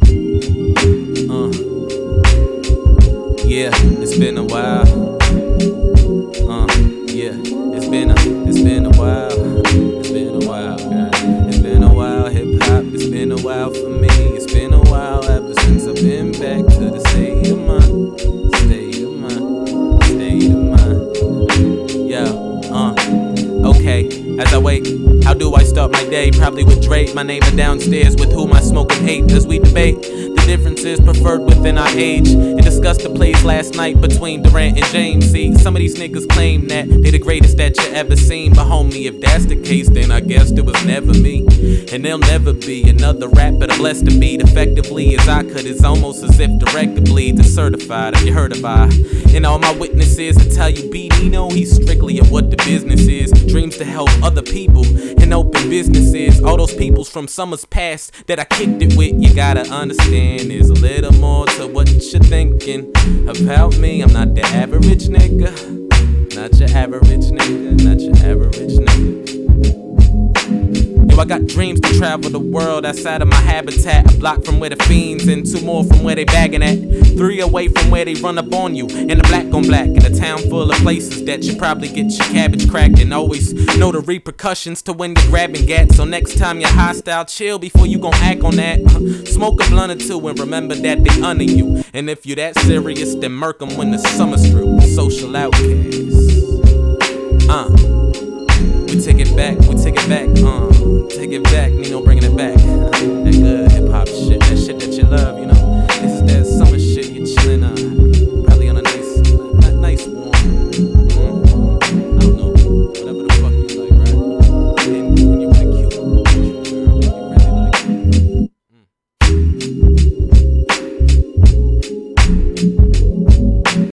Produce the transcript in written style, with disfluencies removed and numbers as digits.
Yeah, it's been a while. Yeah, it's been a while. It's been a while, guys. It's been a while, hip hop. It's been a while for me. It's been a while ever since I've been back to the state of mind. State of mind. State of mind. Yeah, okay. As I wait, how do I start my day? Probably with Drake, my neighbor downstairs, with whom I smoke and hate as we debate the differences preferred within our age, and discussed the plays last night between Durant and James. See, some of these niggas claim that they the greatest that you ever seen, but homie, if that's the case, then I guess it was never me. And there'll never be another rapper to bless the beat effectively as I could. It's almost as if direct to bleed to certified. Have you heard of I? And all my witnesses to tell you, B-Nino, he's strictly of what the business is. Dreams to help other people and open businesses. All those peoples from summers past that I kicked it with, you gotta understand there's a little more to what you're thinking about me. I'm not the average nigga, not your average nigga, not your average nigga. Yo, I got dreams to travel the world outside of my habitat. A block from where the fiends and 2 more from where they bagging at. 3 away from where they run up on you. And a black on black in a town full of places that you probably get your cabbage cracked. And always know the repercussions to when you're grabbing gats. So next time you're hostile, chill before you gon' act on that. Smoke a blunt or 2 and remember that they honor you. And if you that serious, then murk 'em when the summer's through. Social outcasts. We take it back, Nino bringing it back. That good hip hop